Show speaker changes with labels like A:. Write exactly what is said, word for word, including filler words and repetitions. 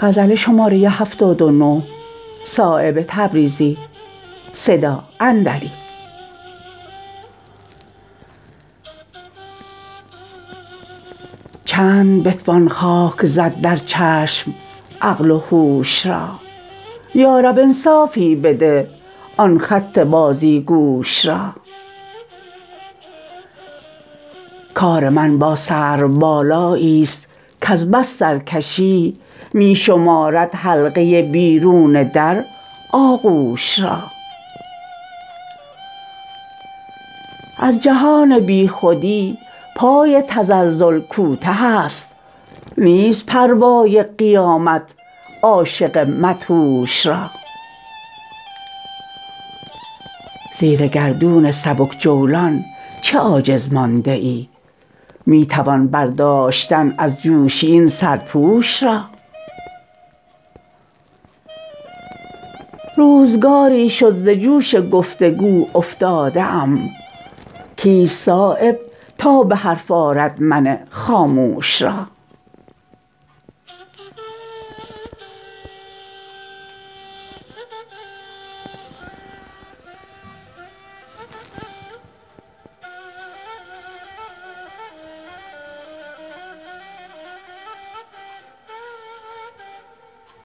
A: غزل شماره هفتاد و نه. صایب تبریزی. صدا اندلی. چند بتوان خاک زد در چشم عقل و هوش را، یارب انصافی بده آن خط بازیگوش را. کار من با سروبالایی است کز بس سرکشی می شمارد حلقه بیرون در آغوش را. از جهان بیخودی پای تزلزل کوته است، نیست پروای قیامت عاشق مدهوش را. زیر گردون سبک جولان چه عاجز مانده ای، می توان برداشتن از جوشی این سرپوش را. روزگاری شد ز جوش گفتگو افتاده ام، کیست صایب تا به حرف آرد من خاموش را.